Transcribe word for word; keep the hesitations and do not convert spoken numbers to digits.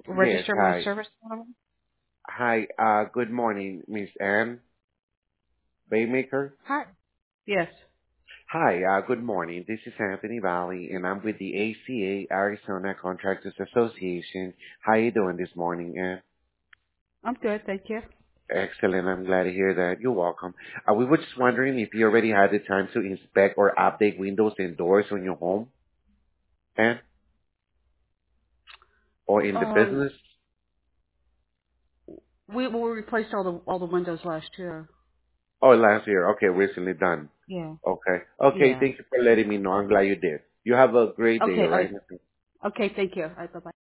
Yes, Register my hi. service animal? Hi, uh, good morning, Miss Ann Baymaker. Hi. Yes. Hi, uh, good morning. This is Anthony Valley, and I'm with the A C A, Arizona Contractors Association. How you doing this morning, Ann? I'm good, thank you. Excellent. I'm glad to hear that. You're welcome. Uh, we were just wondering if you already had the time to inspect or update windows and doors on your home, Ann, or in the Um, business. we we replaced all the all the windows last year. Oh, last year. Okay, recently done. Yeah. Okay. Okay, Yeah. thank you for letting me know. I'm glad you did. You have a great day, Okay. all All right? right. Okay. Thank you. All right. Bye bye.